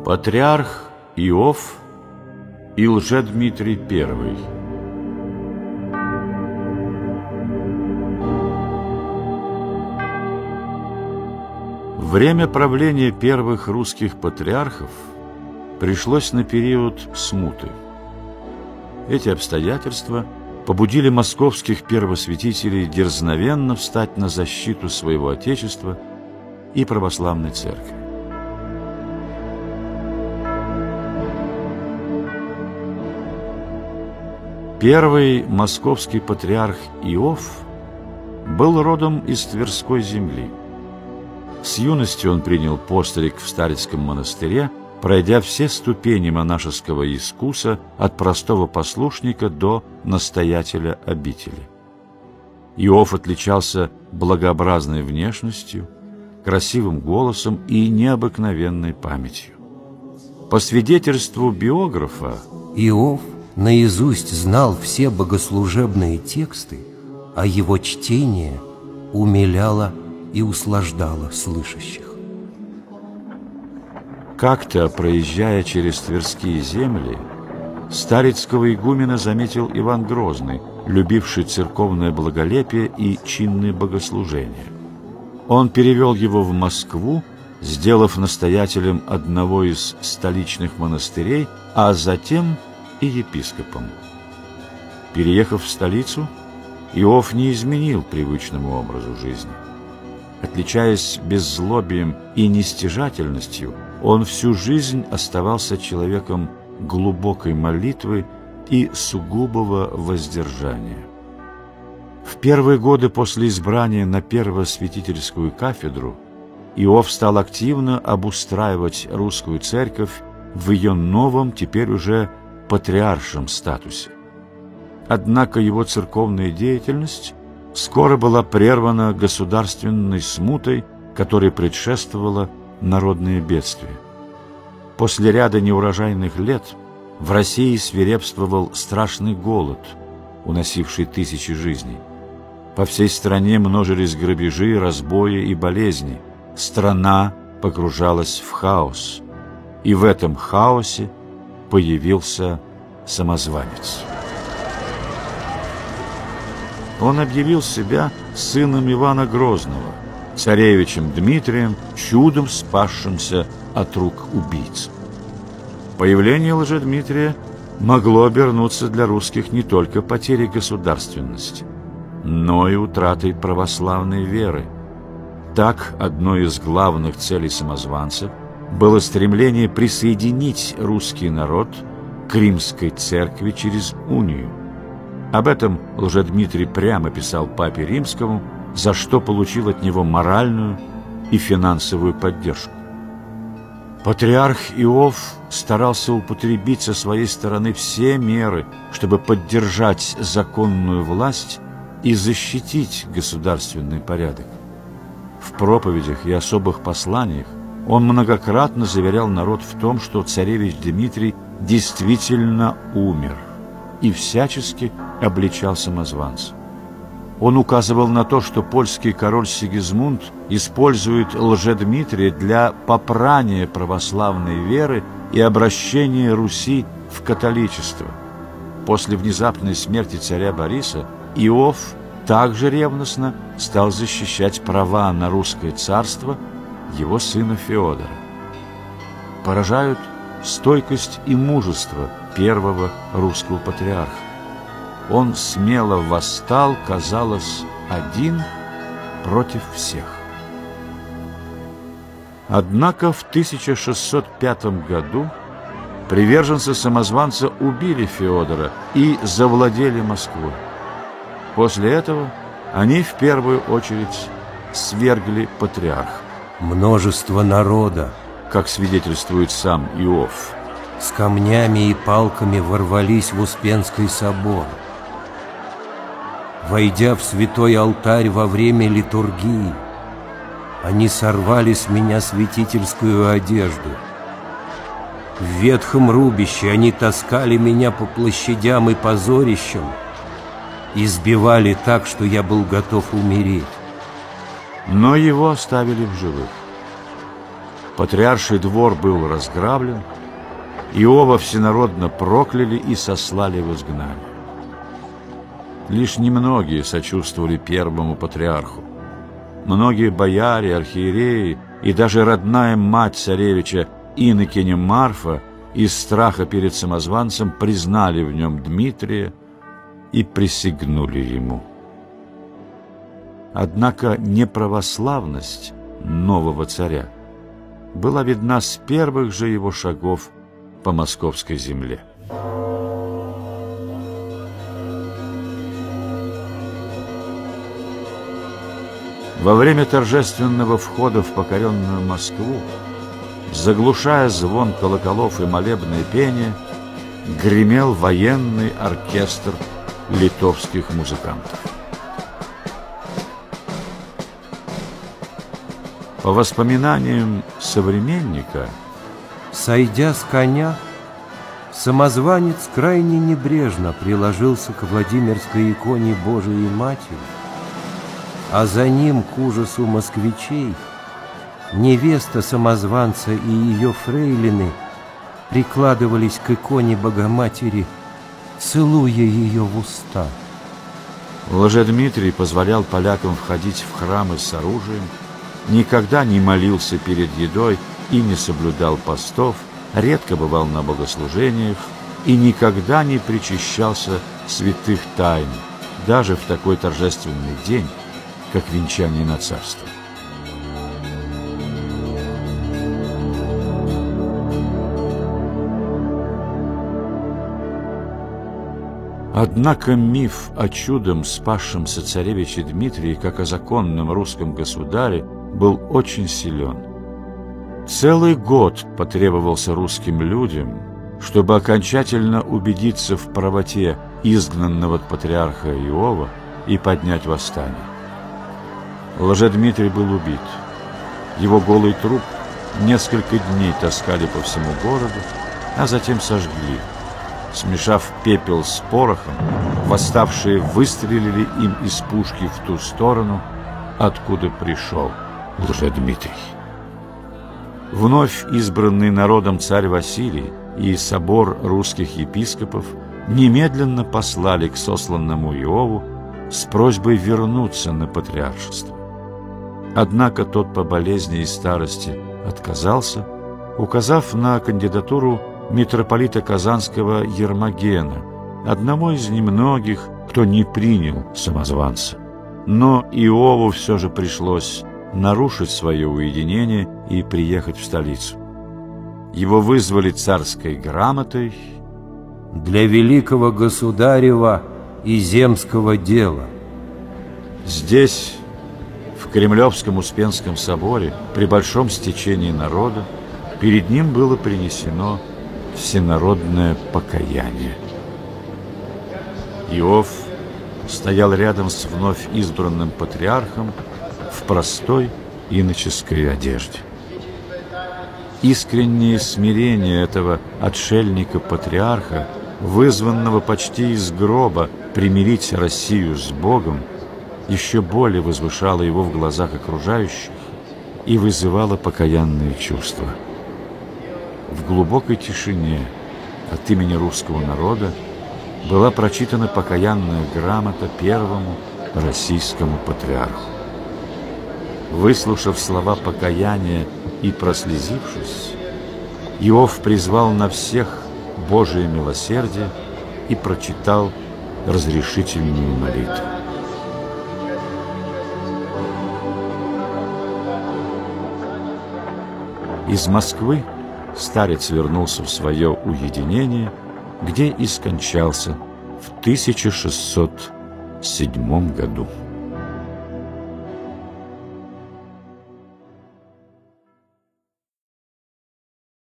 Патриарх Иов и Лжедмитрий I. Время правления первых русских патриархов пришлось на период смуты. Эти обстоятельства побудили московских первосвятителей дерзновенно встать на защиту своего Отечества и православной церкви. Первый московский патриарх Иов был родом из Тверской земли. С юности он принял постриг в Старицком монастыре, пройдя все ступени монашеского искуса от простого послушника до настоятеля обители. Иов отличался благообразной внешностью, красивым голосом и необыкновенной памятью. По свидетельству биографа, Иов наизусть знал все богослужебные тексты, а его чтение умиляло и услаждало слышащих. Как-то, проезжая через Тверские земли, старицкого игумена заметил Иван Грозный, любивший церковное благолепие и чинные богослужения. Он перевел его в Москву, сделав настоятелем одного из столичных монастырей, а затем и епископом. Переехав в столицу, Иов не изменил привычному образу жизни. Отличаясь беззлобием и нестяжательностью, он всю жизнь оставался человеком глубокой молитвы и сугубого воздержания. В первые годы после избрания на первосвятительскую кафедру Иов стал активно обустраивать русскую церковь в ее новом, теперь уже патриаршем статусе. Однако его церковная деятельность скоро была прервана государственной смутой, которой предшествовало народное бедствие. После ряда неурожайных лет в России свирепствовал страшный голод, уносивший тысячи жизней. По всей стране множились грабежи, разбои и болезни. Страна погружалась в хаос, и в этом хаосе появился самозванец. Он объявил себя сыном Ивана Грозного, царевичем Дмитрием, чудом спасшимся от рук убийц. Появление Лжедмитрия могло обернуться для русских не только потерей государственности, но и утратой православной веры. Так, одной из главных целей самозванца было стремление присоединить русский народ к римской церкви через унию. Об этом Лжедмитрий прямо писал папе Римскому, за что получил от него моральную и финансовую поддержку. Патриарх Иов старался употребить со своей стороны все меры, чтобы поддержать законную власть и защитить государственный порядок. В проповедях и особых посланиях он многократно заверял народ в том, что царевич Дмитрий действительно умер, и всячески обличал самозванца. Он указывал на то, что польский король Сигизмунд использует Лжедмитрия для попрания православной веры и обращения Руси в католичество. После внезапной смерти царя Бориса Иов также ревностно стал защищать права на русское царство его сына Феодора. Поражают стойкость и мужество первого русского патриарха. Он смело восстал, казалось, один против всех. Однако в 1605 году приверженцы самозванца убили Феодора и завладели Москвой. После этого они в первую очередь свергли патриарха. Множество народа, как свидетельствует сам Иов, с камнями и палками ворвались в Успенский собор. Войдя в святой алтарь во время литургии, они сорвали с меня святительскую одежду. В ветхом рубище они таскали меня по площадям и позорищам, избивали так, что я был готов умереть. Но его оставили в живых. Патриарший двор был разграблен, Иова всенародно прокляли и сослали в изгнание. Лишь немногие сочувствовали первому патриарху. Многие бояре, архиереи и даже родная мать царевича инокиня Марфа из страха перед самозванцем признали в нем Дмитрия и присягнули ему. Однако неправославность нового царя была видна с первых же его шагов по московской земле. Во время торжественного входа в покоренную Москву, заглушая звон колоколов и молебное пение, гремел военный оркестр литовских музыкантов. По воспоминаниям современника, сойдя с коня, самозванец крайне небрежно приложился к Владимирской иконе Божией Матери, а за ним, к ужасу москвичей, невеста самозванца и ее фрейлины прикладывались к иконе Богоматери, целуя ее в уста. Лжедмитрий позволял полякам входить в храмы с оружием, никогда не молился перед едой и не соблюдал постов, редко бывал на богослужениях и никогда не причащался святых тайн, даже в такой торжественный день, как венчание на царство. Однако миф о чудом спасшемся царевиче Дмитрии, как о законном русском государе, был очень силен. Целый год потребовался русским людям, чтобы окончательно убедиться в правоте изгнанного патриарха Иова и поднять восстание. Лжедмитрий был убит. Его голый труп несколько дней таскали по всему городу, а затем сожгли. Смешав пепел с порохом, восставшие выстрелили им из пушки в ту сторону, откуда пришел Лжедмитрий. Вновь избранный народом царь Василий и собор русских епископов немедленно послали к сосланному Иову с просьбой вернуться на патриаршество. Однако тот по болезни и старости отказался, указав на кандидатуру митрополита Казанского Ермогена, одного из немногих, кто не принял самозванца. Но Иову все же пришлось нарушить свое уединение и приехать в столицу. Его вызвали царской грамотой для великого государева и земского дела. Здесь, в Кремлевском Успенском соборе, при большом стечении народа, перед ним было принесено всенародное покаяние. Иов стоял рядом с вновь избранным патриархом в простой иноческой одежде. Искреннее смирение этого отшельника-патриарха, вызванного почти из гроба примирить Россию с Богом, еще более возвышало его в глазах окружающих и вызывало покаянные чувства. В глубокой тишине от имени русского народа была прочитана покаянная грамота первому российскому патриарху. Выслушав слова покаяния и прослезившись, Иов призвал на всех Божие милосердие и прочитал разрешительную молитву. Из Москвы старец вернулся в свое уединение, где и скончался в 1607 году.